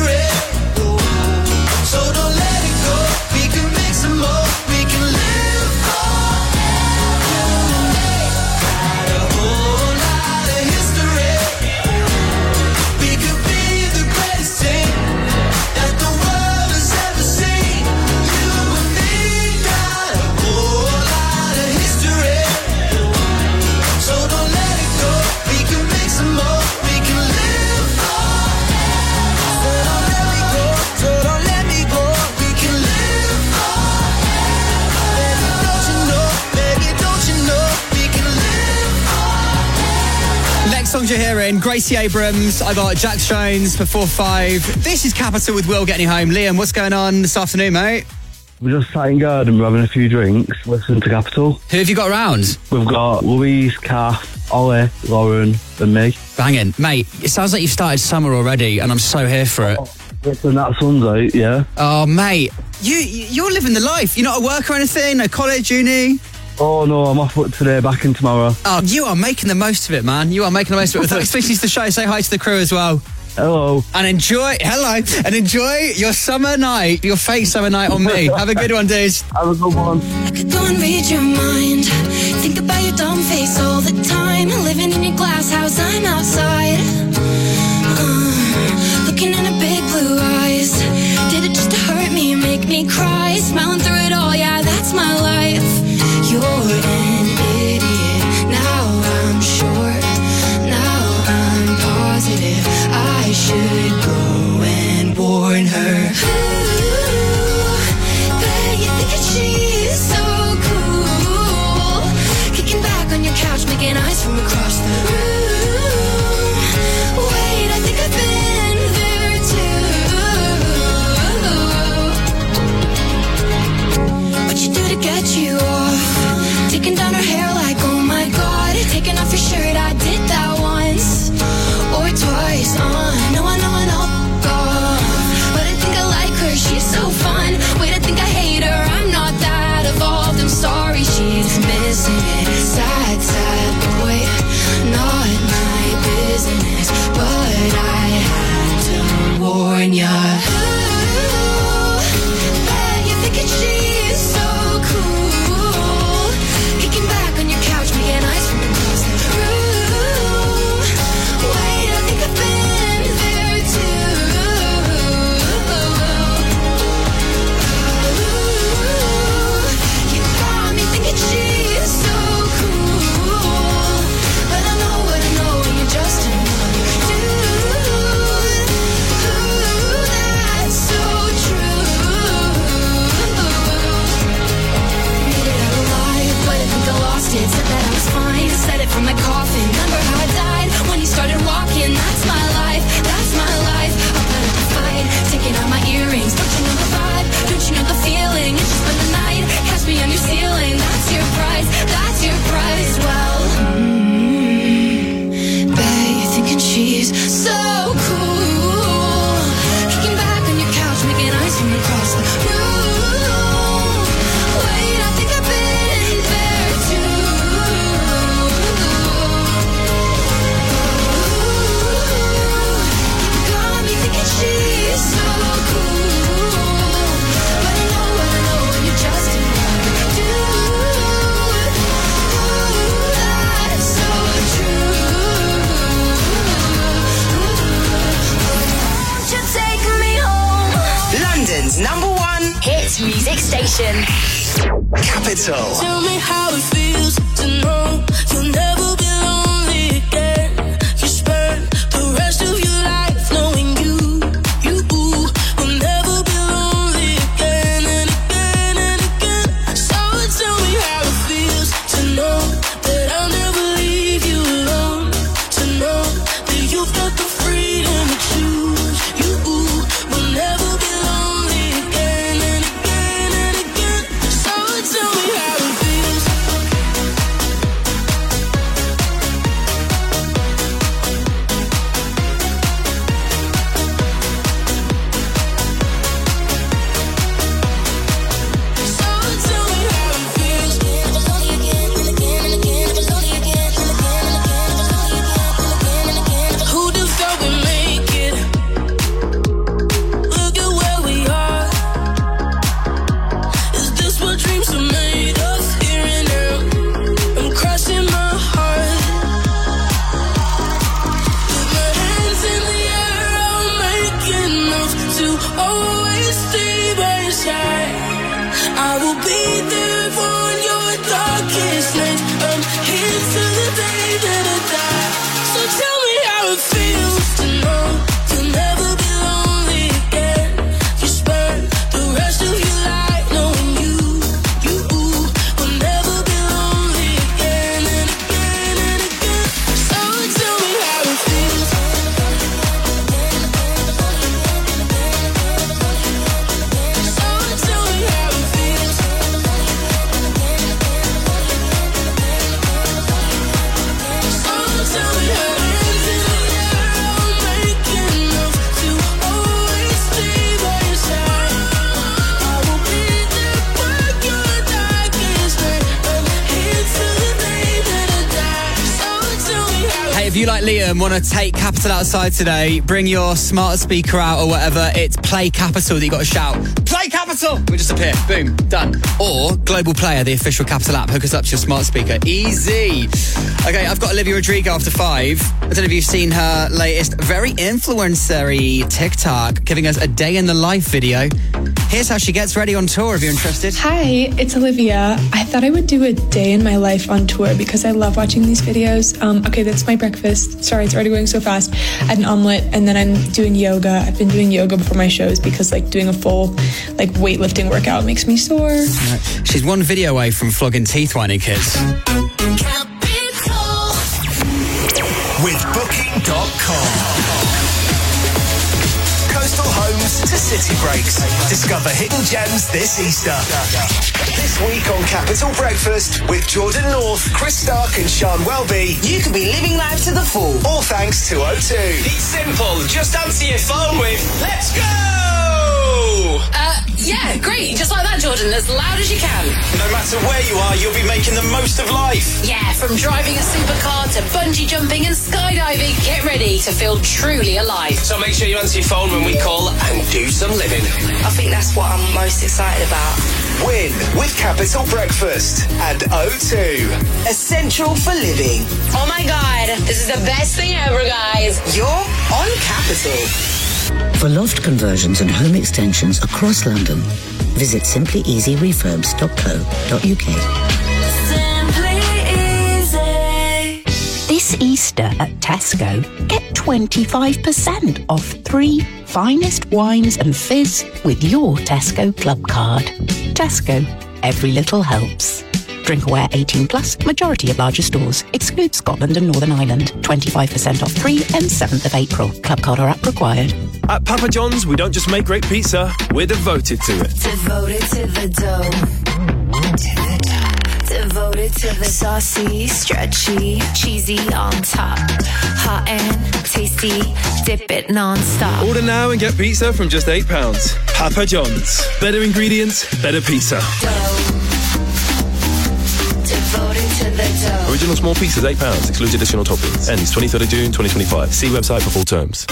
songs you're hearing. Gracie Abrams, I got Jack Jones before 5. This is Capital with Will getting you home. Liam, what's going on this afternoon, mate? We're just sat in garden, we're having a few drinks, listening to Capital. Who have you got around? We've got Louise, Kath, Ollie, Lauren and me. Banging. Mate, it sounds like you've started summer already and I'm so here for it. When that sun's out, yeah. Oh, mate, you're living the life. You're not at work or anything? No college, uni? Oh, no, I'm off work today, back in tomorrow. Oh, you are making the most of it, man. You are making the most of it. Especially to the show. Say hi to the crew as well. Hello. And enjoy your summer night, your fake summer night on me. Have a good one, dudes. Have a good one. I could go and read your mind. Think about your dumb face all the time. Living in your glass house, I'm outside. Looking in her big blue eyes. Did it just to hurt me, make me cry? Smiling through it all, yeah, that's my life. You're an idiot. Now I'm sure. Now I'm positive. I should go and warn her. Ooh, bet you think that she's so cool. Kicking back on your couch, making eyes from across the room. Wait, I think I've been there too. What you do to get you off? Taking down her hair like, oh my god. Taking off your shirt, I did that once or twice. I know, God. But I think I like her, she's so fun. Wait, I think I hate her, I'm not that evolved. I'm sorry, she's missing it. Sad, sad boy, not my business. But I had to warn ya. Ooh, bet you're thinking she's so cool. Kicking back on your couch, making eyes from across the room. Wait, I think I've been there too. You got me thinking she's so cool. But I know what I know, and you're just another dude. Ooh, that's so true. Made it out alive, but I think I lost it. Said that I was fine, said it from my coffin. Remember how I died when you started walking? That's my life, that's my life. I'll put up a fight, taking out my earrings. Don't you know the vibe? Don't you know the feeling? It's just been the night, catch me on your ceiling. That's your price, that's your price. Well, bet you're thinking she's so cool. Kicking back on your couch, making eyes from across the room. Wait, I think I've been there too. Got me thinking she's so cool. But I know what I know, and you're just another dude. Ooh, that's so true. Won't you take me home? London's #1 hit music station. Capital. Tell me how it feels to know you'll never be lonely again. You spend the rest of your life knowing you will never be lonely again and again and again. So tell me how it feels to know that I'll never leave you alone. To know that you've got the freedom to choose. You will never be lonely again and again and again. So tell me how it feels. Tell me Hey, if you, like Liam, want to take Capital outside today, bring your smart speaker out or whatever, it's Play Capital that you got to shout. Play Capital! We'll just appear. Boom. Done. Or Global Player, the official Capital app. Hook us up to your smart speaker. Easy. Okay, I've got Olivia Rodrigo after 5. I don't know if you've seen her latest very influencer-y TikTok, giving us a day in the life video. Here's how she gets ready on tour, if you're interested. Hi, it's Olivia. I thought I would do a day in my life on tour because I love watching these videos. Okay, that's my breakfast. Sorry, it's already going so fast. I had an omelet and then I'm doing yoga. I've been doing yoga before my shows because doing a full weightlifting workout makes me sore. Right. She's one video away from flogging teeth whining kids. With Booking.com. Coastal homes to city breaks. Discover hidden gems this Easter. This week on Capital Breakfast with Jordan North, Chris Stark and Sean Welby. You could be living life to the full. All thanks to O2. It's simple. Just answer your phone with "Let's go!" Yeah, great. Just like that, Jordan. As loud as you can. No matter where you are, you'll be making the most of life. Yeah, from driving a supercar to bungee jumping and skydiving, get ready to feel truly alive. So make sure you answer your phone when we call and do some living. I think that's what I'm most excited about. Win with Capital Breakfast and O2. Essential for living. Oh my God, this is the best thing ever, guys. You're on Capital. For loft conversions and home extensions across London, visit simplyeasyrefurbs.co.uk. Simply Easy. This Easter at Tesco, get 25% off 3 finest wines and fizz with your Tesco Club card. Tesco, every little helps. Drink aware 18 plus, majority of larger stores. Excludes Scotland and Northern Ireland. 25% off 3 and 7th of April. Club card or app required. At Papa John's, we don't just make great pizza, we're devoted to it. Devoted to the dough. Devoted to the saucy, stretchy, cheesy on top. Hot and tasty, dip it non-stop. Order now and get pizza from just £8. Papa John's. Better ingredients, better pizza. Devoted to the dough. Original small pizzas, £8. Excludes additional toppings. Ends 23rd of June 2025. See website for full terms.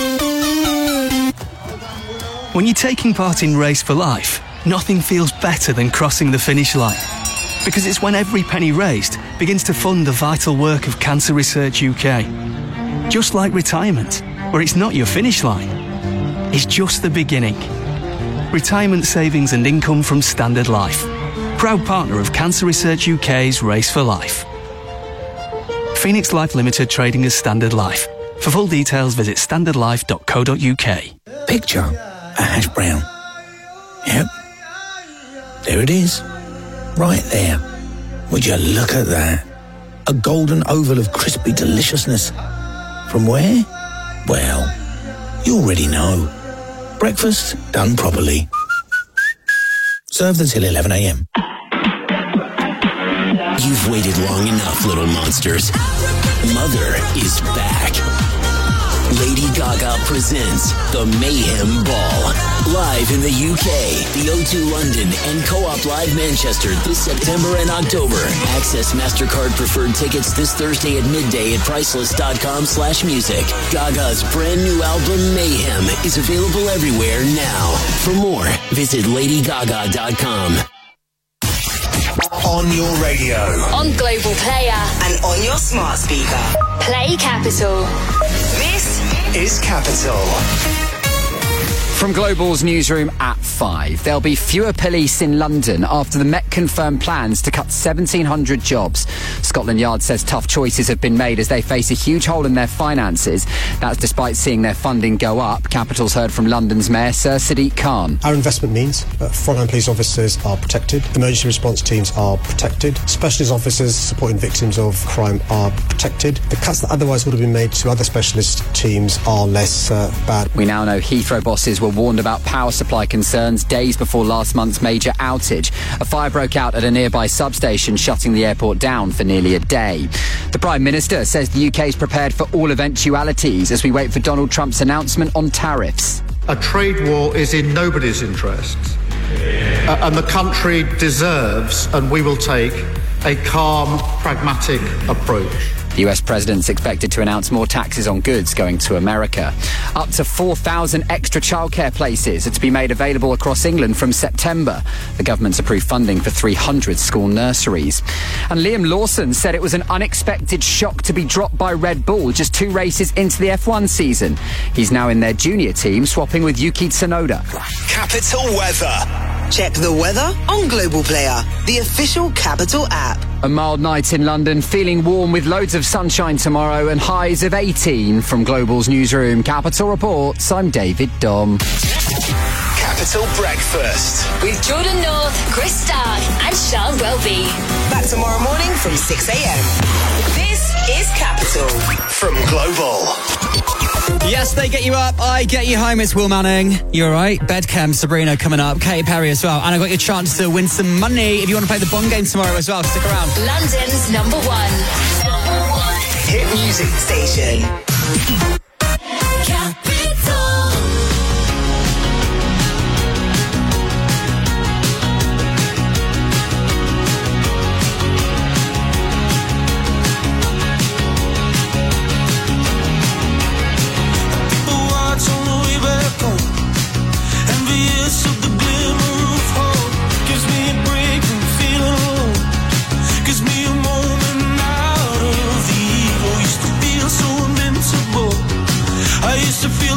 When you're taking part in Race for Life, nothing feels better than crossing the finish line. Because it's when every penny raised begins to fund the vital work of Cancer Research UK. Just like retirement, where it's not your finish line, it's just the beginning. Retirement savings and income from Standard Life. Proud partner of Cancer Research UK's Race for Life. Phoenix Life Limited trading as Standard Life. For full details, visit standardlife.co.uk. Picture a hash brown. Yep. There it is. Right there. Would you look at that? A golden oval of crispy deliciousness. From where? Well, you already know. Breakfast done properly. Served until 11 a.m. You've waited long enough, little monsters. Mother is back. Lady Gaga presents the Mayhem Ball. Live in the UK, the O2 London and Co-op Live Manchester this September and October. Access MasterCard preferred tickets this Thursday at midday at priceless.com/music. Gaga's brand new album Mayhem is available everywhere now. For more, visit ladygaga.com. On your radio. On Global Player. And on your smart speaker. Play Capital. This is Capital. From Global's newsroom at 5, there'll be fewer police in London after the Met confirmed plans to cut 1,700 jobs. Scotland Yard says tough choices have been made as they face a huge hole in their finances. That's despite seeing their funding go up. Capital's heard from London's Mayor Sir Sadiq Khan. Our investment means that frontline police officers are protected, emergency response teams are protected, specialist officers supporting victims of crime are protected. The cuts that otherwise would have been made to other specialist teams are less bad. We now know Heathrow bosses were warned about power supply concerns days before last month's major outage. A fire broke out at a nearby substation, shutting the airport down for nearly a day. The Prime Minister says the UK is prepared for all eventualities as we wait for Donald Trump's announcement on tariffs. A trade war is in nobody's interests, and the country deserves, and we will take, a calm, pragmatic approach. The US president's expected to announce more taxes on goods going to America. Up to 4,000 extra childcare places are to be made available across England from September. The government's approved funding for 300 school nurseries. And Liam Lawson said it was an unexpected shock to be dropped by Red Bull just 2 races into the F1 season. He's now in their junior team, swapping with Yuki Tsunoda. Capital Weather. Check the weather on Global Player, the official Capital app. A mild night in London, feeling warm with loads of sunshine tomorrow and highs of 18 from Global's newsroom. Capital Reports, I'm David Dom. Capital Breakfast. With Jordan North, Chris Stark and Sean Welby. Back tomorrow morning from 6 a.m. This is Capital. From Global. Yes, they get you up, I get you home. It's Will Manning. You all right? Bedchem, Sabrina coming up, Katy Perry as well. And I got your chance to win some money if you want to play the Bond game tomorrow as well. Stick around. London's number one hit music station. Capital. Envious of the glimmer of hope. Gives me a break from feeling alone. Gives me a moment out of the evil. Used to feel so invincible. I used to feel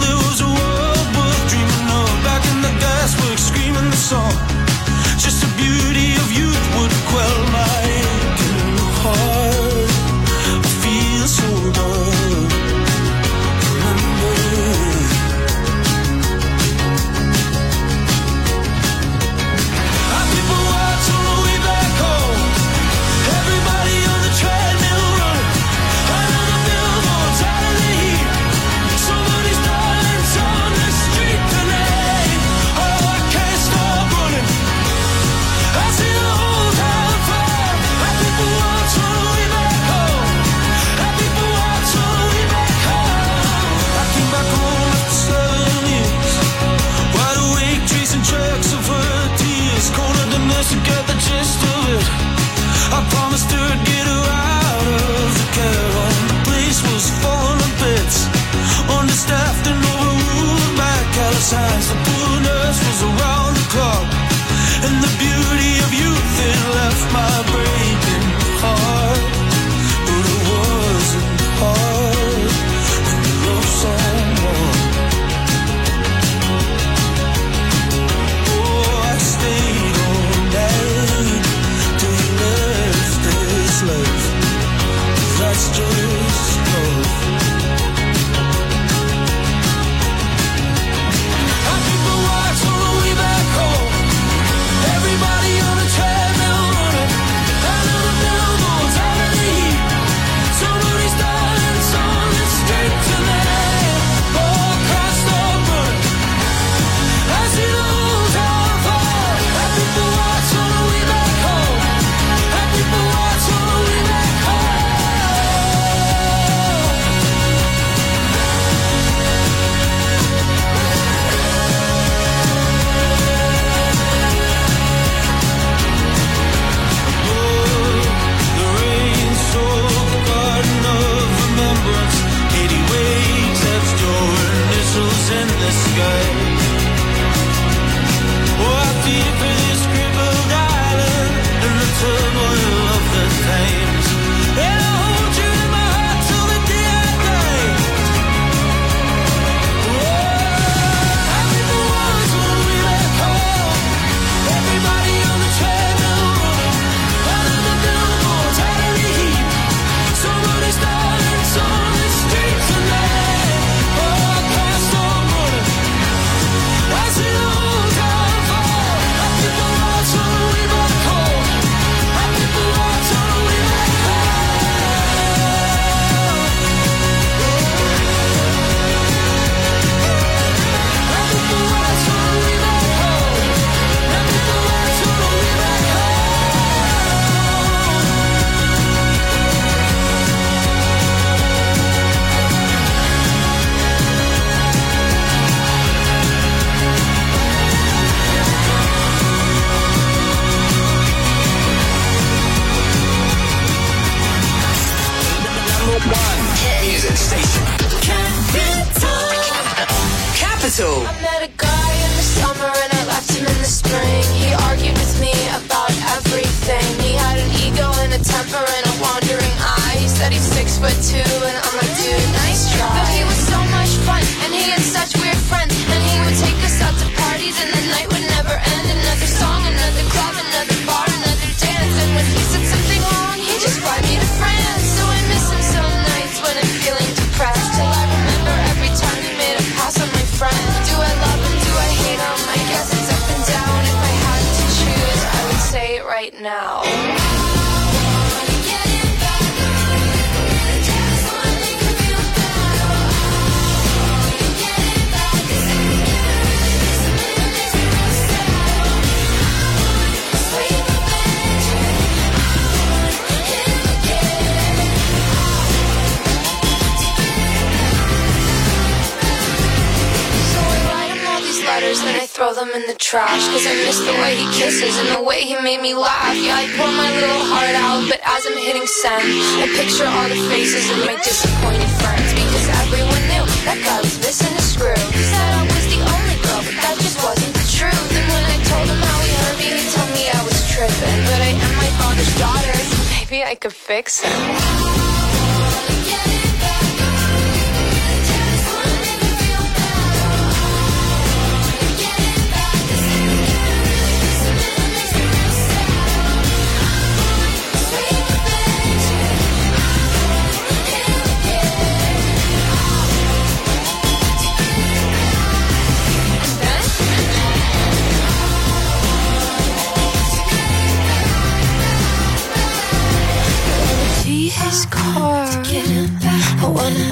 music station. Capital. I met a guy in the summer and I left him in the spring. He argued with me about everything. He had an ego and a temper and a wandering eye. He said he's 6'2" and I'm like, dude, nice try. But he was so much fun and he had such weird friends. And he would take us out to parties and the night would never end. Another song, another club, another bar, another dance. And when he said something wrong, he just fly me to France. So I miss him some nights when I'm feeling depressed. Till I remember every time he made a pass on my friend. Do I love him? Do I hate him? I guess it's up and down. If I had to choose, I would say it right now. Then I throw them in the trash. Cause I miss the way he kisses and the way he made me laugh. Yeah, I pour my little heart out, but as I'm hitting send, I picture all the faces of my disappointed friends. Because everyone knew that guy was missing a screw. He said I was the only girl, but that just wasn't the truth. And when I told him how he hurt me, he told me I was tripping. But I am my father's daughter, so maybe I could fix him. His car. I wanna